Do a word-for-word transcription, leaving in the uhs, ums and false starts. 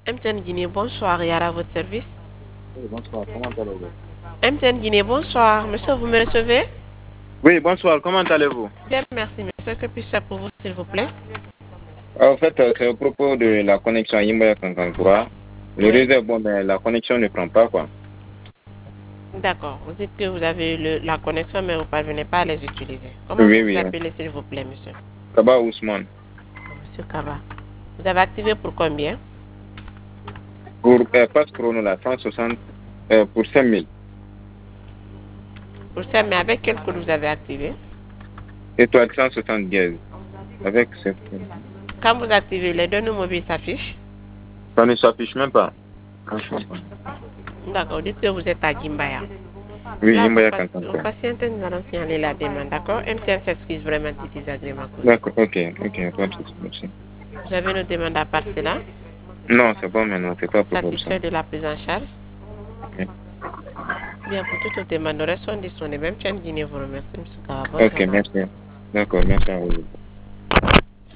M T N Guinée, bonsoir, Yara, à votre service. Oui, bonsoir, comment allez-vous? M T N Guinée, bonsoir. Monsieur, vous me recevez? Oui, bonsoir, comment allez-vous? Bien, merci, monsieur. Que puis-je faire pour vous, s'il vous plaît? En fait, euh, c'est au propos de la connexion Yimbaya Kankankura. Le Oui. réseau est bon, mais la connexion ne prend pas, quoi. D'accord. Vous dites que vous avez le, la connexion, mais vous ne parvenez pas à les utiliser. Comment Oui, vous vous oui. hein. appelez, s'il vous plaît, monsieur? Kaba Ousmane. Monsieur Kaba. Vous avez activé pour combien? Pour euh, passe chrono, là, cent soixante euh, pour cinq mille. Pour ça, mais avec quel code vous avez activé? Étoile cent soixante-dix. Avec cette... Quand vous activez, les deux numéros mobiles s'affichent? Ça ne s'affiche même pas. D'accord. Vous dites que vous êtes à Gimbaya. Oui, Là, vous, Yimbaya pas- vous Kankankura. patientez, nous allons signaler la demande, d'accord? M T N s'excuse vraiment du désagrément causé. D'accord, ok, ok, pas de souci, merci. Vous avez une demande à part cela? Non, c'est bon maintenant, c'est pas pour ça. Satisfait de la prise en charge? Ok, Bien, pour toute demande, nous restons disponibles. Même Tchèque Guinée vous remercie, M. Kaba. Bonne ok, journée. merci. D'accord, merci à vous.